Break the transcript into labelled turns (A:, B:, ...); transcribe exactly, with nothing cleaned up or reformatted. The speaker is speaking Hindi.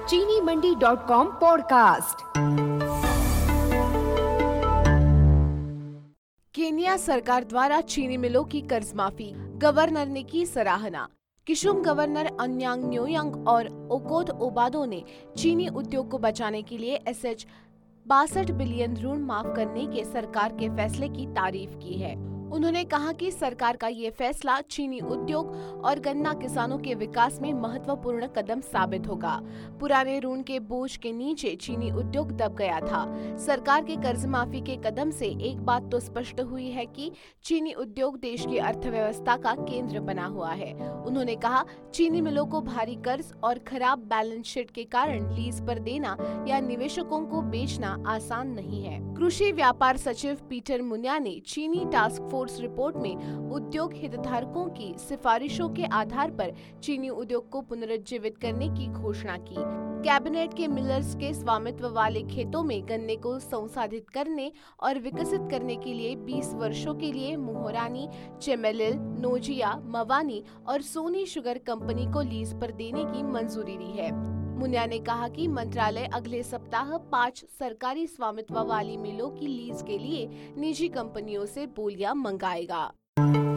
A: चीनी Mandi dot com podcast.
B: Kenya सरकार द्वारा चीनी मिलों की कर्ज माफी, गवर्नर ने की सराहना। किशुम गवर्नर अन्यांग न्योयांग और ओकोथ ओबादो ने चीनी उद्योग को बचाने के लिए एस एच बासठ बिलियन ऋण माफ करने के सरकार के फैसले की तारीफ की है। उन्होंने कहा कि सरकार का ये फैसला चीनी उद्योग और गन्ना किसानों के विकास में महत्वपूर्ण कदम साबित होगा। पुराने ऋण के बोझ के नीचे चीनी उद्योग दब गया था। सरकार के कर्ज माफी के कदम से एक बात तो स्पष्ट हुई है कि चीनी उद्योग देश की अर्थव्यवस्था का केंद्र बना हुआ है। उन्होंने कहा, चीनी मिलों को भारी कर्ज और खराब बैलेंस शीट के कारण लीज पर देना या निवेशकों को बेचना आसान नहीं है। कृषि व्यापार सचिव पीटर मुन्या ने चीनी टास्क फोर्स रिपोर्ट में उद्योग हितधारकों की सिफारिशों के आधार पर चीनी उद्योग को पुनरुज्जीवित करने की घोषणा की। कैबिनेट के मिलर्स के स्वामित्व वाले खेतों में गन्ने को संसाधित करने और विकसित करने के लिए बीस वर्षों के लिए मुहोरानी, चेमेलिल, नोजिया, मवानी और सोनी शुगर कंपनी को लीज पर देने की मंजूरी दी है। मुन्या ने कहा कि मंत्रालय अगले सप्ताह पांच सरकारी स्वामित्व वाली मिलों की लीज के लिए निजी कंपनियों से बोलियां मंगाएगा।